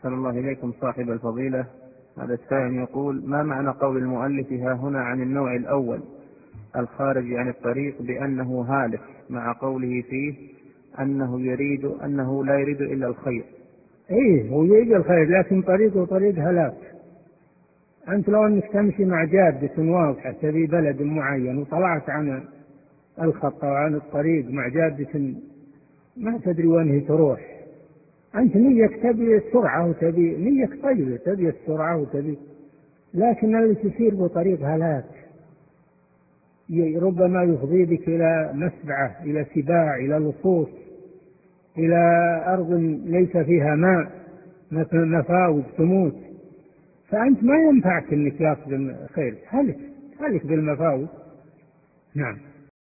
أحسن الله إليكم صاحب الفضيلة. هذا السائل يقول: ما معنى قول المؤلف ها هنا عن النوع الأول الخارج عن الطريق بأنه هالك، مع قوله فيه أنه لا يريد إلا الخير؟ هو يريد الخير، لكن طريقه طريق هلاك. أنت لو أنك تمشي مع جادة واضحة تبي بلد معين وطلعت عن الخط وعن الطريق مع جادة ما تدري وين هي تروح، أنت نيك تبي السرعة وتبي نيك طيبة، تبي السرعة وتبي، لكن اللي تسير بطريق هلاك ربما يفضي بك إلى مسبعة، إلى سباع، إلى لصوص، إلى أرض ليس فيها ماء، مفاوز تموت. فأنت ما ينفعك أنك يأخذ خير، هلك بالمفاوز. نعم.